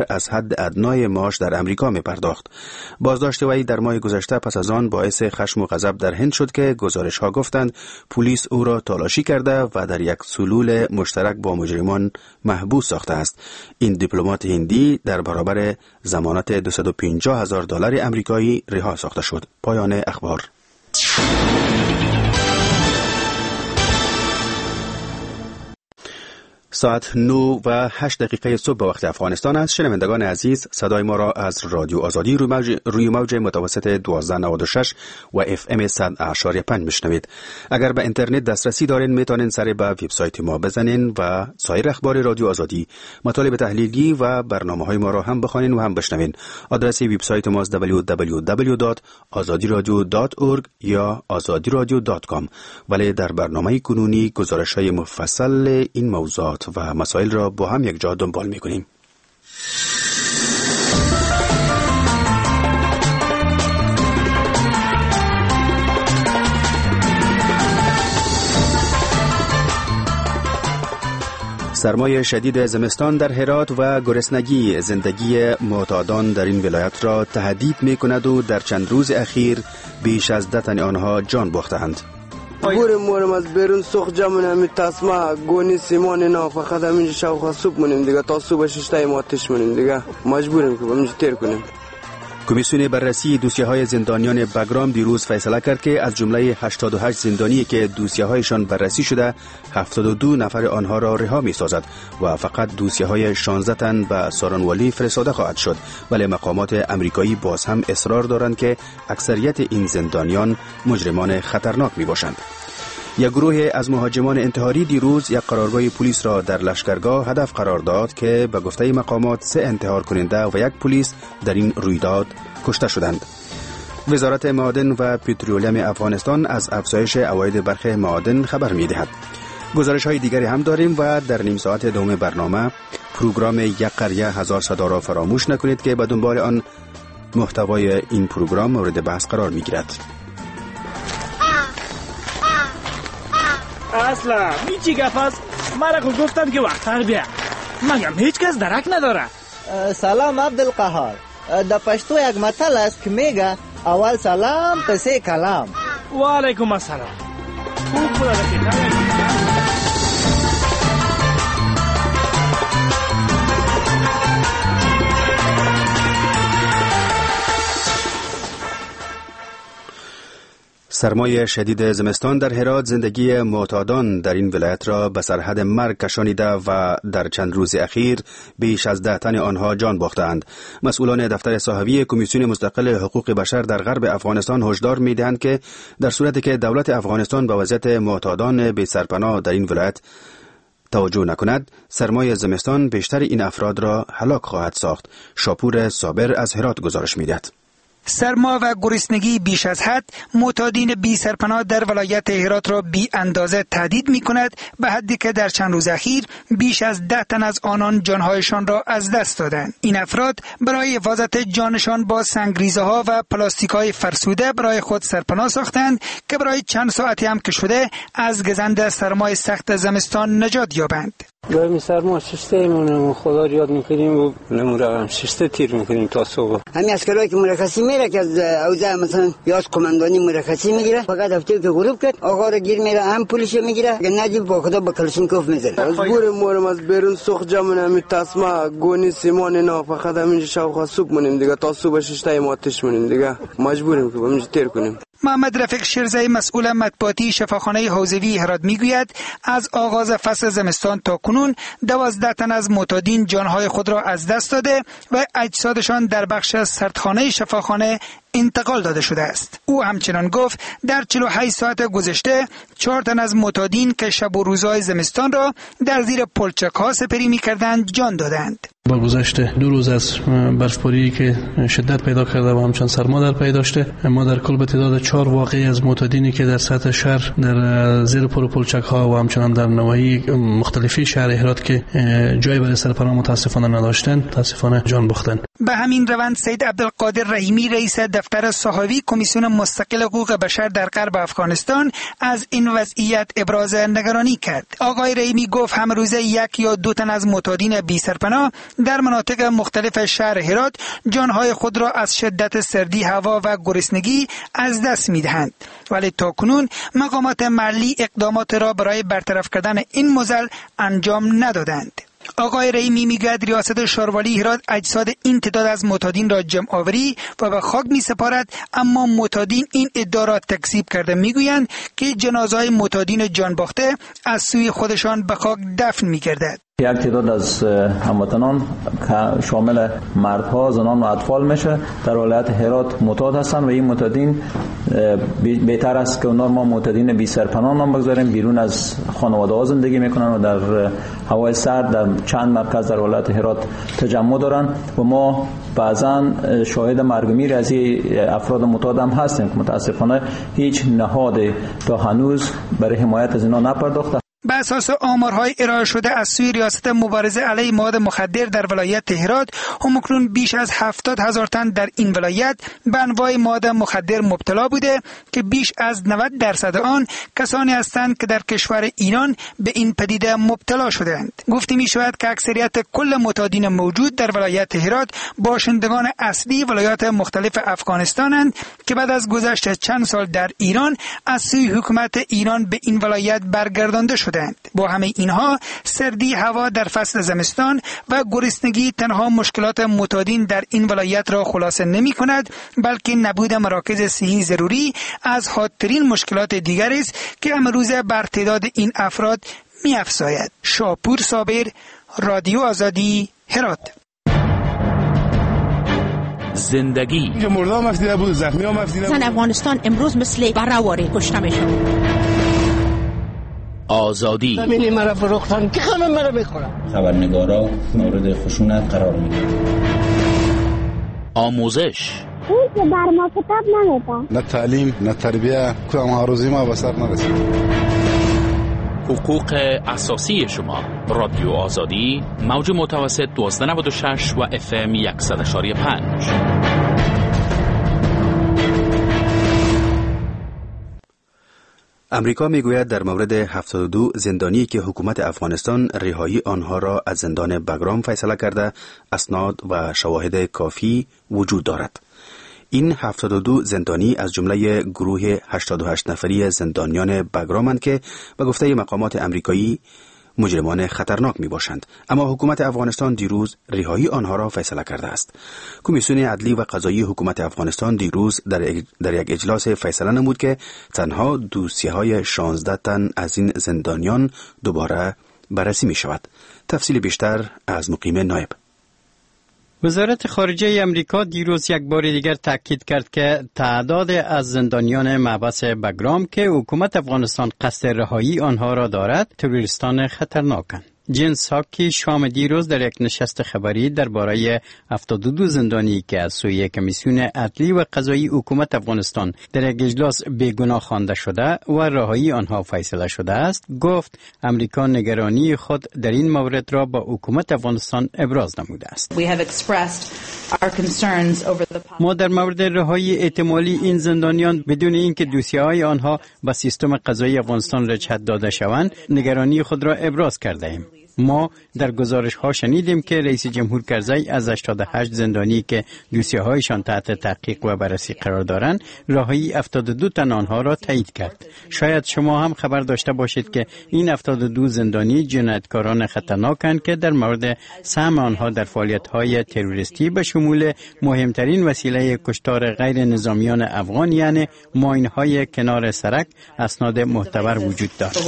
از حد ادنای معاش در امریکا می پرداخت. بازداشت وی در ماه گذشته پس از آن باعث خشم و غضب در هند شد که گزارش ها گفتند پلیس او را تالاشی کرده و در یک سلول مشترک با مجرمان محبوس ساخته است. این دیپلمات هندی در برابر ضمانت $250,000 امریکایی رها ساخته شد. پایان اخبار. ساعت 9:08 صبح به وقت افغانستان است. شنوندگان عزیز، صدای ما را از رادیو آزادی روی موج متوسط 1296 و FM 100.5 میشنوید. اگر به اینترنت دسترسی دارین میتونین سر به وبسایت ما بزنین و سایر اخبار رادیو آزادی، مطالب تحلیلی و برنامه‌های ما را هم بخوانین و هم بشنوین. آدرس وبسایت ما www.azadiradio.org یا azadiradio.com. ولی در برنامه کنونی گزارش‌های مفصل این موضوعات و مسائل را با هم یک جا دنبال می‌کنیم. سرمای شدید زمستان در هرات و گرسنگی زندگی معتادان در این ولایت را تهدید می‌کند و در چند روز اخیر بیش از 10 تن آنها جان باختند. مورم از بیرون سوخت جمعون همی تسمه گونی سیمان اینا فقط همینجا شوخه صبح مونیم دیگه، تا صبح 6 ما آتش مونیم دیگه، مجبوریم که همینجا تیر کنیم. کمیسیون بررسی دوسیه‌های زندانیان بگرام دیروز فیصله کرد که از جمله 88 زندانی که دوسیه‌هایشان بررسی شده 72 نفر آنها را رها می‌سازد و فقط دوسیه‌های 16 تن به سارانوالی فرستاده خواهد شد. ولی مقامات امریکایی باز هم اصرار دارند که اکثریت این زندانیان مجرمان خطرناک می‌باشند. یک گروه از مهاجمان انتحاری دیروز یک قرارگاه پلیس را در لشکرگاه هدف قرار داد که به گفته مقامات 3 انتحار کننده و 1 پلیس در این رویداد کشته شدند. وزارت معادن و پترولیم افغانستان از افزایش عواید برخی معادن خبر می‌دهد. گزارش‌های دیگری هم داریم و در نیم ساعت دوم برنامه پروگرام یک قریه هزار صدا را فراموش نکنید که به دنبال آن محتوای این پروگرام مورد بحث قرار می‌گیرد. اصلا چی گپ است؟ مرا که گفتم که وقتر بیا، مگم هیچ کس درک نداره. سلام عبدالقهار. در پشتو یک متل است که میگه اول سلام پس کلام. و علیکم السلام. خوب بوده که سرمای شدید زمستان در هرات زندگی معتادان در این ولایت را به سرحد مرگ کشانیده و در چند روز اخیر بیش از 10 تن آنها جان باختند. مسئولان دفتر صحوی کمیسیون مستقل حقوق بشر در غرب افغانستان هشدار می‌دهند که در صورتی که دولت افغانستان به وضعیت معتادان بی سرپناه در این ولایت توجه نکند، سرمای زمستان بیشتر این افراد را هلاک خواهد ساخت. شاپور صابر از هرات گزارش می‌دهد. سرما و گرسنگی بیش از حد معتادین بی سرپناه در ولایت هرات را بی اندازه تهدید می کند، به حدی که در چند روز اخیر بیش از 10 تن از آنان جانهایشان را از دست دادند. این افراد برای حفاظت جانشان با سنگریزه ها و پلاستیک های فرسوده برای خود سرپناه ساختند که برای چند ساعتی هم که شده از گزند سرمای سخت زمستان نجات یابند. گرمی سرما شسته مونم، خدا رو یاد میکنیم و نمورم شسته تیر میکنیم تا صبح. همین اسکرایی که مرخصی میره که از اوضاع مثلا یاد کماندانی مرخصی میگیره، فقط هفته که غروب کرد آقا رو گیر میره، هم پلیس میگیره، اگه نجیب با خدا با کلاشینکوف میزنه. از بور مورم از بیرون سوخت جمعون همی تسمه گونی سیمان اینا فقط همینجا شوخه صبح مونیم دیگه، تا صبح 6 ما آتش مونیم دیگه، مجبوریم که همینجا تیر کنیم. محمد رفیق شیرزی مسئول مطبوعاتی شفاخانه حوزوی هرات میگوید از آغاز فصل زمستان تا کنون 12 تن از معتادین جانهای خود را از دست داده و اجسادشان در بخش سردخانه شفاخانه انتقال داده شده است. او همچنان گفت در 48 ساعت گذشته 4 تن از معتادین که شب و روزهای زمستان را در زیر پلچک ها سپری می‌کردند جان دادند. با گذشت 2 روز از برفباری که شدت پیدا کرده و همچنان سرما در پی داشته، ما در کل به تعداد 4 واقعی از معتادینی که در سطح شهر در زیر پلچک ها و همچنان در نواحی مختلفی شهر هرات که جای برای سرپناه متاسفانه نداشتند، متاسفانه جان باختند. به همین روند سید عبدالقادر رحیمی رئیس دفتر صحاوی کمیسیون مستقل حقوق بشر در غرب افغانستان از این وضعیت ابراز نگرانی کرد. آقای رحیمی گفت هم روزه 1 یا 2 تن از معتادین بی سرپناه در مناطق مختلف شهر هرات جانهای خود را از شدت سردی هوا و گرسنگی از دست می‌دهند، ولی تاکنون مقامات محلی اقدامات را برای برطرف کردن این معضل انجام ندادند. آقای رحیمی میگوید ریاست شاروالی هرات اجساد این تعداد از معتادین را جمع آوری و به خاک می سپارد، اما معتادین این ادعا را تکذیب کرده میگویند که جنازه‌های معتادین جان باخته از سوی خودشان به خاک دفن می‌گردد. یک تعداد از هموطنان که شامل مردها، زنان و اطفال میشه در ولایت هرات معتاد هستند و این معتادین بهتر است که اونا ما معتادین بی سرپناه نام بگذاریم. بیرون از خانواده ها زندگی میکنن و در هوای سرد در چند مرکز در ولایت هرات تجمع دارن و ما بعضا شاهد مرگ و میر از افراد معتاد هم هستیم که متاسفانه هیچ نهادی تا هنوز برای حمایت از اینا نپرداخته. بر اساس آمارهای ارائه شده از سوی ریاست مبارزه علیه مواد مخدر در ولایت هرات، همکنون بیش از 70,000 تن در این ولایت به انواع مواد مخدر مبتلا بوده که بیش از 90% آن کسانی هستند که در کشور ایران به این پدیده مبتلا شدند. گفته می شود که اکثریت کل معتادین موجود در ولایت هرات باشندگان اصلی ولایات مختلف افغانستانند که بعد از گذشت چند سال در ایران از سوی حکومت ایران به این ولایت برگردانده شدند. با همه اینها سردی هوا در فصل زمستان و گرسنگی تنها مشکلات معتادین در این ولایت را خلاصه نمی کند، بلکه نبود مراکز صحی ضروری از حادترین مشکلات دیگر است که امروزه بر تعداد این افراد می افزاید. شاپور صابر، رادیو آزادی، هرات. زندگی مردم مفیده بود، زخمی ها مفیده بود. زن افغانستان امروز مثل برهواری کشته میشه. آزادی زمینی مرا فروختن که همه مرا میخورن. خبرنگارا مورد خشونت قرار میدن. آموزش اون که بر ما کتاب نمیدن. نه تعلیم نه تربیه، کدام هاروزی ما به سر نرسید. حقوق اساسی شما. رادیو آزادی، موج متوسط 1296 و FM 100.5. امریکا میگوید در مورد 72 زندانی که حکومت افغانستان رهایی آنها را از زندان بگرام فیصله کرده، اسناد و شواهد کافی وجود دارد. این 72 زندانی از جمله گروه 88 نفری زندانیان بگرامند که به گفته مقامات امریکایی مجرمان خطرناک می باشند، اما حکومت افغانستان دیروز رهایی آنها را فیصله کرده است. کمیسیون عدلی و قضایی حکومت افغانستان دیروز در یک اجلاس فیصله نمود که تنها دوسیه‌های 16 تن از این زندانیان دوباره بررسی می شود. تفصیل بیشتر از مقیم نایب. وزارت خارجه امریکا دیروز یک بار دیگر تاکید کرد که تعداد از زندانیان محبس بگرام که حکومت افغانستان قصد رهایی آنها را دارد تروریستان خطرناکند. جین ساکی شام دیروز در یک نشست خبری درباره 72 زندانی که از سوی کمیسیون عدلی و قضایی حکومت افغانستان در یک اجلاس بیگناه خوانده شده و رهایی آنها فیصله شده است، گفت امریکا نگرانی خود در این مورد را با حکومت افغانستان ابراز نموده است. ما در مورد رهایی احتمالی این زندانیان بدون اینکه دوسیه‌های آنها به سیستم قضایی افغانستان رجحت داده شوند، نگرانی خود را ابراز کرده ایم. ما در گزارش ها شنیدیم که رئیس جمهور کرزی از 88 زندانی که دوسیه‌هایشان تحت تحقیق و بررسی قرار دارند، رهایی 72 تن آنها را تایید کرد. شاید شما هم خبر داشته باشید که این 72 زندانی جنایتکاران خطرناکند که در مورد سهم آنها در فعالیت‌های تروریستی به شمول مهمترین وسیله کشتار غیر نظامیان افغان یعنی ماین‌های کنار سرک اسناد معتبر وجود دارد.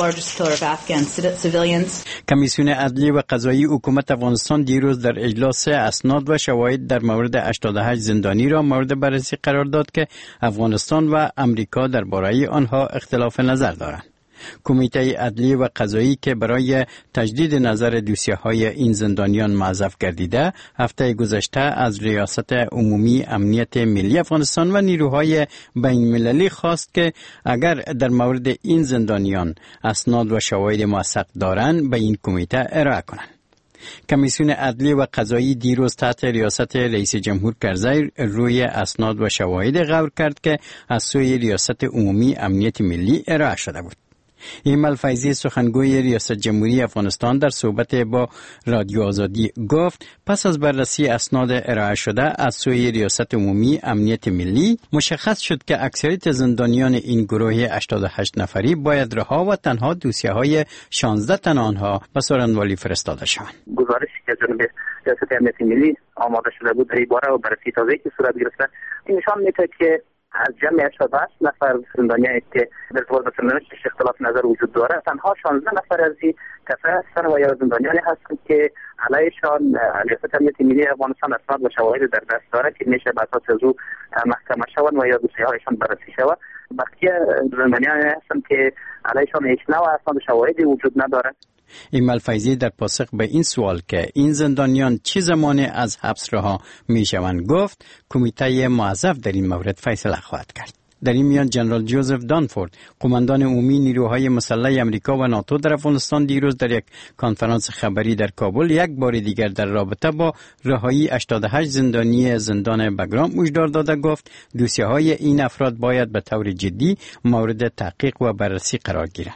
کمیسیون عدلی و قضایی حکومت افغانستان دیروز در اجلاس اسناد و شواهد در مورد 88 زندانی را مورد بررسی قرار داد که افغانستان و امریکا درباره آنها اختلاف نظر دارند. کمیته عدلی و قضایی که برای تجدید نظر دوسیه‌های این زندانیان معزف گردیده، هفته گذشته از ریاست عمومی امنیت ملی افغانستان و نیروهای بین‌المللی خواست که اگر در مورد این زندانیان اسناد و شواهد موثق دارند به این کمیته ارائه کنند. کمیسیون عدلی و قضایی دیروز تحت ریاست رئیس جمهور کرزی روی اسناد و شواهد غور کرد که از سوی ریاست عمومی امنیت ملی ارائه شده بود. ایمل فیضی سخنگوی ریاست جمهوری افغانستان در صحبت با رادیو آزادی گفت پس از بررسی اسناد ارائه شده از سوی ریاست عمومی امنیت ملی مشخص شد که اکثریت زندانیان این گروه 88 نفری باید رها و تنها دوسیه‌های 16 تن آنها به سارنوالی فرستاده شوند. گزارشی که جناب ریاست امنیت ملی آماده شده بود در این باره و بررسی تازه‌ای که صورت گرفته این نشان میده که از جمع 88 نفر زندانیانی که در ارتباط با سرنوشتش اختلاف نظر وجود داره تنها 16 نفر از این کسان هستند و یا زندانیانی هستند که علیهشان ریاست امنیت ملی افغانستان اسناد و شواهد در دست داره که میشه به اساس از او محکمه شوند و یا دوسیه‌هایشان بررسی شود. بقیه زندانیانی هستند که علیهشان هیچ نوع اسناد و شواهدی وجود نداره. ایمل فیضی در پاسخ به این سوال که این زندانیان چه زمانی از حبس رها می شوند گفت کمیته موظف در این مورد فیصله خواهد کرد. در این میان جنرال جوزف دانفورد قماندان عمومی نیروهای مسلح امریکا و ناتو در افغانستان دیروز در یک کنفرانس خبری در کابل یک بار دیگر در رابطه با رهایی 88 زندانی زندان بگرام هشدار داده گفت دوسیه‌های این افراد باید به طور جدی مورد تحقیق و بررسی قرار گیرند.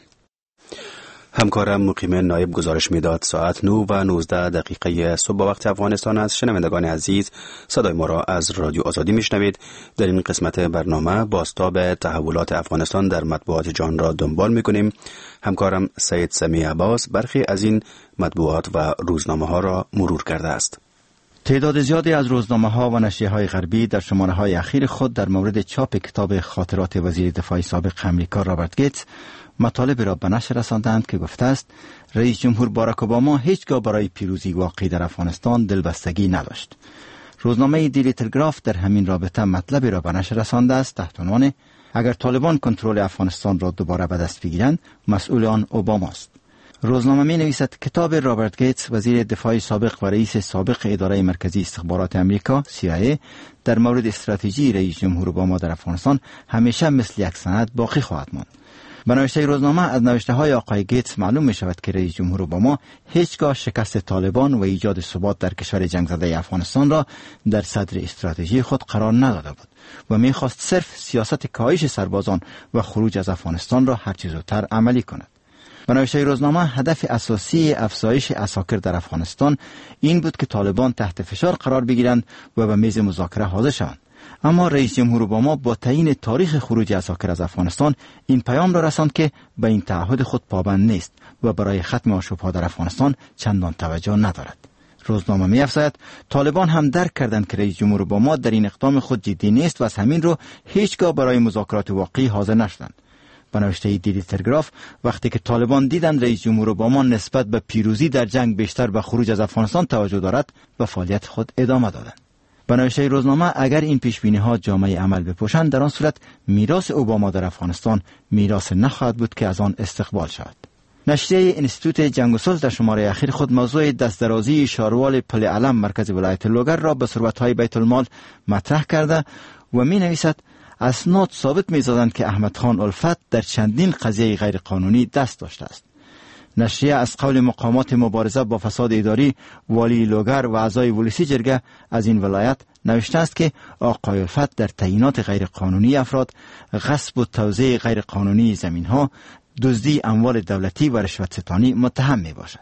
همکارم مقیم نایب گزارش میداد ساعت 9 و 19 دقیقه صبح با وقت افغانستان است. شنوندگان عزیز صدای ما را از رادیو آزادی میشنوید. در این قسمت برنامه بازتاب تحولات افغانستان در مطبوعات جهان را دنبال میکنیم. همکارم سید سمی عباس برخی از این مطبوعات و روزنامه ها را مرور کرده است. تعداد زیادی از روزنامه‌ها و نشریه‌های غربی در شماره‌های اخیر خود در مورد چاپ کتاب خاطرات وزیر دفاع سابق آمریکا رابرت گیتس مطالب را به نشر رساندند که گفته است رئیس جمهور باراک اوباما هیچگاه برای پیروزی واقعی در افغانستان دلبستگی نداشت. روزنامه دیلی تلگراف در همین رابطه مطلبی را به نشر رسانده است تحت عنوان اگر طالبان کنترل افغانستان را دوباره به دست بگیرند مسئول آن اوباماست. روزنامه می نویسد کتاب رابرت گیتس وزیر دفاع سابق و رئیس سابق اداره مرکزی استخبارات امریکا CIA در مورد استراتژی رئیس جمهور اوباما در افغانستان همیشه مثل یک سند باقی خواهد ماند. به نوشته روزنامه از نوشته های آقای گیتس معلوم می شود که رئیس جمهور اوباما هیچگاه شکست طالبان و ایجاد ثبات در کشور جنگ زده افغانستان را در صدر استراتژی خود قرار نداده بود و می خواست صرف سیاست کاهش سربازان و خروج از افغانستان را هرچه زودتر عملی کند. به نوشته روزنامه هدف اساسی افزایش عساکر در افغانستان این بود که طالبان تحت فشار قرار بگیرند و به میز مذاکره حاضر شوند. اما رئیس جمهور اوباما با تعیین تاریخ خروج عساکر از افغانستان این پیام را رساند که به این تعهد خود پابند نیست و برای ختم آشوب‌ها در افغانستان چندان توجه ندارد. روزنامه می‌افزاید طالبان هم درک کردند که رئیس جمهور اوباما در این اقدام خود جدی نیست و از همین رو هیچگاه برای مذاکرات واقعی حاضر نشدند. به نوشته دیلی تلگراف وقتی که طالبان دیدند رئیس جمهور اوباما نسبت به پیروزی در جنگ بیشتر به خروج از افغانستان توجه دارد به فعالیت خود ادامه دادند. به نوشته روزنامه اگر این پیشبینی‌ها جامعه عمل بپوشند در آن صورت میراث اوباما در افغانستان میراث نخواهد بود که از آن استقبال شود. نشریه انستیتوت جنگ و صلح در شماره اخیر خود موضوع دستدرازی شاروال پل علم مرکز ولایت لوگر را به ثروت‌های بیت المال مطرح کرده و می‌نویسد اسناد ثابت می‌سازند که احمد خان الفت در چندین قضیه غیرقانونی دست داشته است. نشریه از قول مقامات مبارزه با فساد اداری والی لوگر و اعضای ولسی جرگه از این ولایت نوشته است که آقای الفت در تعیینات غیرقانونی افراد، غصب و توزیع غیرقانونی زمین‌ها، دزدی اموال دولتی و رشوت ستانی متهم میباشد.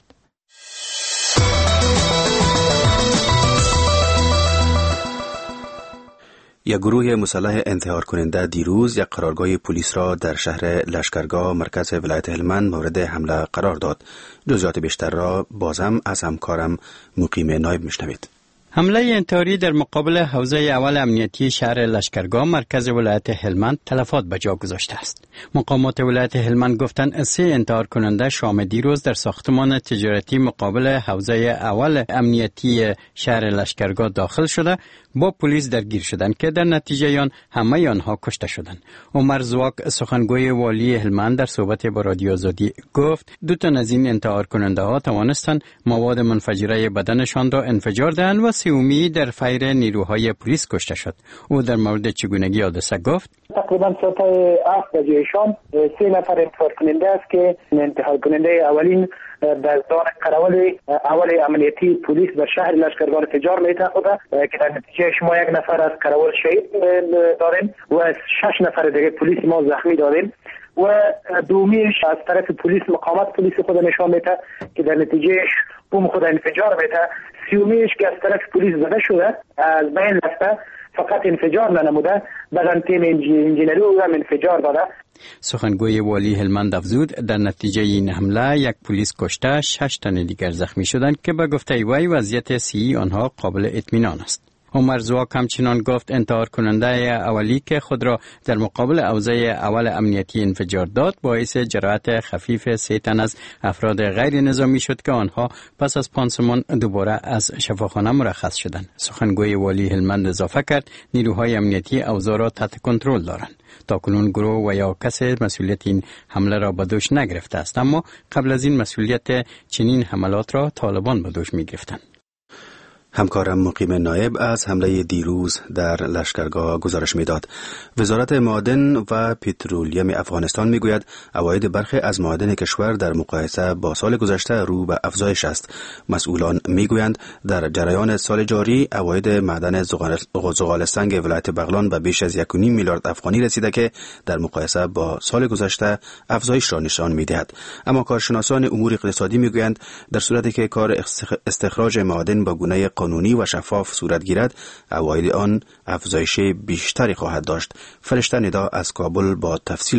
یک گروه مسلح انتحار کننده دیروز یک قرارگاه پلیس را در شهر لشکرگاه مرکز ولایت هلمند مورد حمله قرار داد. جزئیات بیشتر را بازم از همکارم مقیم نایب میشنوید. حمله انتحاری در مقابل حوزه اول امنیتی شهر لشکرگاه مرکز ولایت هلمند تلفات به جا گذاشته است. مقامات ولایت هلمند گفتند 3 انتحار کننده شام دیروز در ساختمان تجارتی مقابل حوزه اول امنیتی شهر لشکرگاه داخل شده با پلیس درگیر شدند که در نتیجه آن همه آنها کشته شدند. عمر زواک سخنگوی والی هلمند در صحبت با رادیو آزادی گفت 2 تن از این انتحار کننده ها توانستند مواد منفجره بدنشان را انفجار دهند و 3 در فیر نیروهای پلیس کشته شد. او در مورد چگونگی حادثه گفت تقریبا ساعت 7 بجه شام 3 نفر انتحار کننده است که انتحار کننده اولین دزدان قراول اول عملیاتی پلیس در شهر لشکرگاه تجار میتاخده که در نتیجه ما یک نفر از قراول شهید داریم و 6 نفر دیگه پلیس ما زخمی داریم و دومیش از طرف پلیس مقاومت پلیس خود نشان میده که در نتیجه بم خود انفجار میده. سومیش که از طرف پلیس زده شده از بین رفته فقط انفجار ننموده، بعدن تیم انجینری هم انفجار داده. سخنگوی والی هلمند افزود در نتیجه این حمله یک پلیس کشته 6 تن دیگر زخمی شدند که به گفته وی وضعیت صحی آنها قابل اطمینان است. عمر زواک همچنان گفت انتحار کننده اولی که خود را در مقابل اوضاع اول امنیتی انفجار داد باعث جراحت خفیف 3 تن از افراد غیر نظامی شد که آنها پس از پانسمان دوباره از شفاخانه مرخص شدند. سخنگوی والی هلمند اضافه کرد نیروهای امنیتی اوضاع را تحت کنترل دارند. تاکنون گروه و یا کسی مسئولیت این حمله را به دوش نگرفته است، اما قبل از این مسئولیت چنین حملات را طالبان به دوش می گرفتند. همکارم مقیم نایب از حمله دیروز در لشکرگاه گزارش میداد. وزارت معادن و پترولیم افغانستان میگوید عواید برخی از معادن کشور در مقایسه با سال گذشته رو به افزایش است. مسئولان میگویند در جریان سال جاری عواید معدن زغال سنگ ولایت بغلان به بیش از 1.5 میلیارد افغانی رسیده که در مقایسه با سال گذشته افزایش را نشان میدهد. اما کارشناسان امور اقتصادی میگویند در صورتی که کار استخراج معادن با گونه قانونی و شفاف صورت گیرد، عواید آن افزایش بیشتری خواهد داشت. فرشته ندا از کابل با تفصیل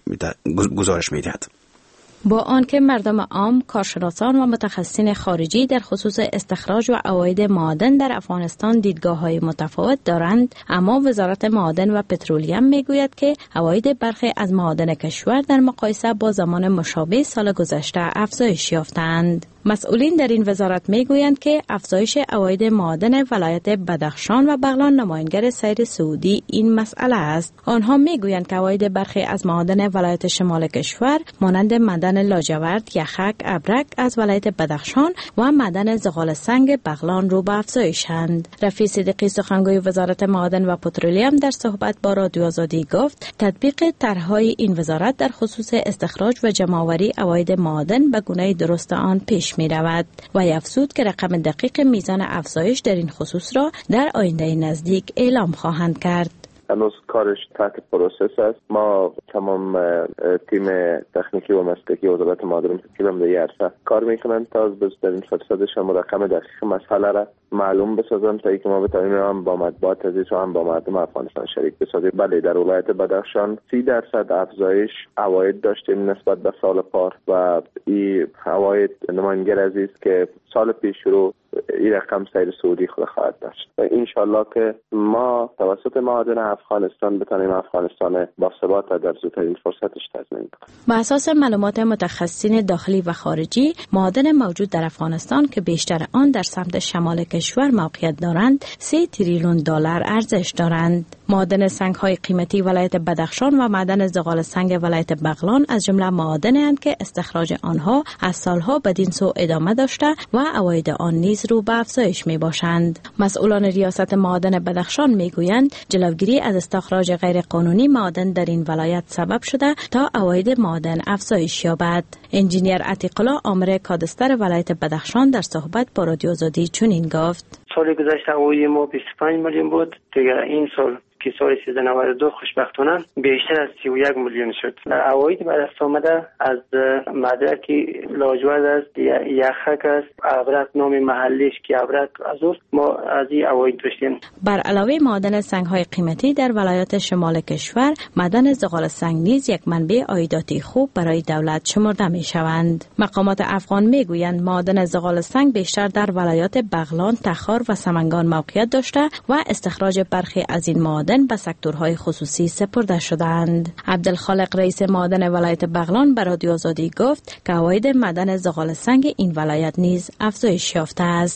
گزارش می‌دهد. با آنکه مردم عام، کارشناسان و متخصصین خارجی در خصوص استخراج و عواید معادن در افغانستان دیدگاه‌های متفاوت دارند، اما وزارت معادن و پترولیم میگوید که عواید برخی از معادن کشور در مقایسه با زمان مشابه سال گذشته افزایش یافتند. مسئولین در این وزارت میگویند که افزایش عواید معادن ولایت بدخشان و بغلان نماینگر سیر سعودی این مسئله است. آنها میگویند که عواید برخی از معادن ولایت شمال کشور مانند معدن لاجورد، یخک، ابرک از ولایت بدخشان و معدن زغال سنگ بغلان رو به افزایشند. رفیع صدیقی سخنگوی وزارت معادن و پترولیم در صحبت با رادیو آزادی گفت تطبیق طرح‌های این وزارت در خصوص استخراج و جمع‌آوری عواید معادن به گونه درست آن پیش می رود و افزود که رقم دقیق میزان افزایش در این خصوص را در آینده نزدیک اعلام خواهند کرد. هنوز کارش تحت پروسس است. ما تمام تیم تکنیکی و مسلکی وزارت معادن که هم در این عرصه کار میکنند تا از بهترین فرصتش هم رقم دقیق مسئله را معلوم بسازند تا اینکه ما بتوانیم هم با مطبوعات عزیز و هم با مردم افغانستان شریک بسازیم. بله، در ولایت بدخشان 30% افزایش عواید داشتیم نسبت به سال پار و این عواید نماینگر عزیز که سال پیش رو این رقم سیر سعودی خود خواهد داشت و انشالله که ما توسط معادن افغانستان بتانیم افغانستان با ثبات در زودترین فرصتش تضمین کنیم. بر اساس معلومات متخصصین داخلی و خارجی، معادن موجود در افغانستان که بیشتر آن در سمت شمال کشور موقعیت دارند 3 تریلیون دلار ارزش دارند. معادن سنگ‌های قیمتی ولایت بدخشان و معدن زغال سنگ ولایت بغلان از جمله معادن‌اند که استخراج آنها از سالها بدین سو ادامه داشته و عواید آن نیز رو به افزایش می‌باشند. مسئولان ریاست معادن بدخشان می‌گویند جلوگیری از استخراج غیرقانونی معادن در این ولایت سبب شده تا عواید معادن افزایش یابد. انجینیر عتیق الله آمر کادستر ولایت بدخشان در صحبت با رادیو آزادی چنین گفت: سال گذشته عواید ما 25 میلیون بود، دیگه این سال که سال 1392 خوشبختانه بیشتر از 31 میلیون شد. عواید به دست آمده از مدرک لاجورد است، یخک است، ابرک نام محلیش که ابرک از ما از این عواید داشتیم. بر علاوه معادن سنگ‌های قیمتی در ولایات شمال کشور، معدن زغال سنگ نیز یک منبع عایداتی خوب برای دولت شمرده می‌شوند. مقامات افغان می‌گویند معادن زغال سنگ بیشتر در ولایات بغلان، تخار و سمنگان موقعیت داشته و استخراج برخی از این معادن به سکتورهای خصوصی سپرده شدند. عبدالخالق رئیس معادن ولایت بغلان به رادیو آزادی گفت که عواید معدن زغال سنگ این ولایت نیز افزایش یافته است.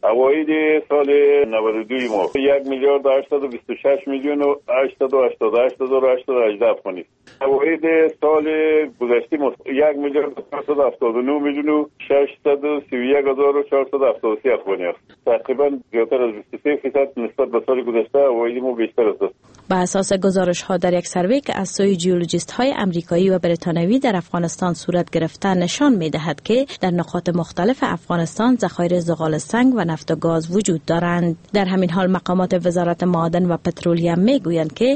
اوایل سال 92 ما 1 میلیارد 826 میلیون و 888 افغانی. اوایل سال گذشته 1 میلیارد 479 میلیون و 631,473 افغانی است. تقریبا زیادتر از 23% نسبت به سال گذشته اوایل ما بیشتر است. بر اساس گزارش ها در یک سروی که از سوی جیولوژیست های امریکایی و بریتانیایی در افغانستان صورت گرفته نشان می دهد که در نقاط مختلف افغانستان ذخایر زغال سنگ و نفت و گاز وجود دارند. در همین حال مقامات وزارت معادن و پترولیم می گویند که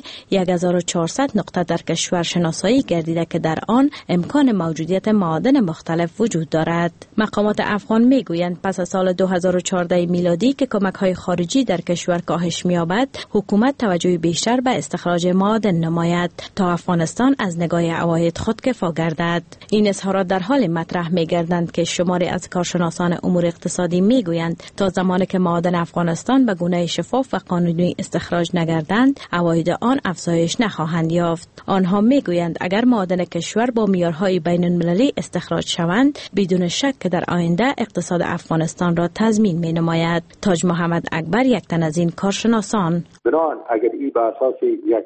1400 نقطه در کشور شناسایی گردیده که در آن امکان موجودیت معادن مختلف وجود دارد. مقامات افغان می گویند پس از سال 2014 میلادی که کمک های خارجی در کشور کاهش می یابد، حکومت توجه بیشتر به استخراج معادن نماید تا افغانستان از نگاه عواید خود کفا گردد. این اظهارات در حال مطرح می گردند که شماری از کارشناسان امور اقتصادی می گویند تا زمانی که معادن افغانستان به گونه شفاف و قانونی استخراج نگردند، عواید آن افزایش نخواهند یافت. آنها می گویند اگر معادن کشور با معیارهای بین المللی استخراج شوند، بدون شک که در آینده اقتصاد افغانستان را تضمین می نماید. تاج محمد اکبر یک تن از این کارشناسان: بنابراین اگر این به اساس یک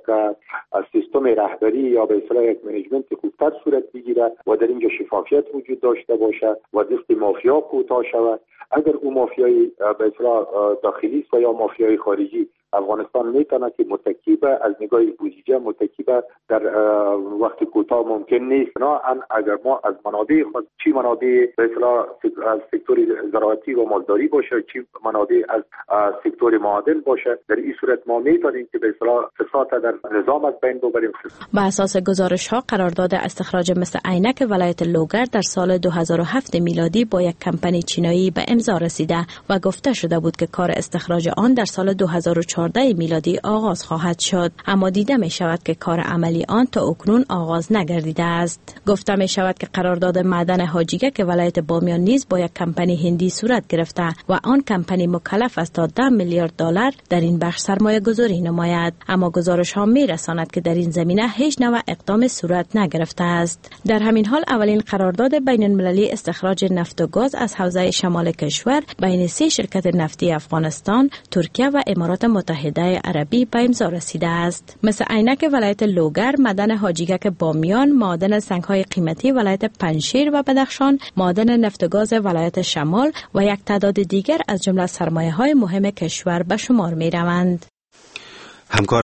سیستم رهبری یا به اصطلاح یک منیجمنت خوبتر صورت بگیره و در اینجا شفافیت وجود داشته باشه و دست مافیا کوتاه شود، اگر اون مافیای به اصطلاح داخلی و یا مافیای خارجی افغانستان میتونه که متکی به از نگاه بودجه متکی به در وقت کوتاه ممکن نیست. بنابراین اگر ما از منابع خود چی منابع به اصطلاح از سکتور زراعتی و مالداری باشه، چی منابع از سکتور معادن باشه، در این صورت ما میتونیم که به اصطلاح فساد در نظام از بین ببریم. با اساس گزارش ها قرارداد استخراج مثل عینک ولایت لوگر در سال 2007 میلادی با یک کمپانی چینایی به امضا رسیده و گفته شده بود که کار استخراج آن در سال 2014 میلادی آغاز خواهد شد، اما دیده می شود که کار عملی آن تا اکنون آغاز نگردیده است. گفته می شود که قرارداد معدن حاجیگه که ولایت بامیان نیز با یک کمپانی هندی صورت گرفته و آن کمپانی مکلف است تا 10 میلیارد دلار در این بخش سرمایه گذاری نماید، اما گزارش ها می رساند که در این زمینه هیچ نوع اقدام صورت نگرفته است. در همین حال اولین قرارداد بین المللی استخراج نفت و گاز از حوزه شمال کشور بین 3 شرکت نفتی افغانستان، ترکیه و امارات متحده عربی به امضا رسیده است. مثل عینک ولایت لوگر، معدن حاجیگک بامیان، معدن سنگ‌های قیمتی ولایت پنجشیر و بدخشان، معدن نفت و گاز ولایت شمال و یک تعداد دیگر از جمله سرمایه‌های مهم کشور به شمار می‌روند.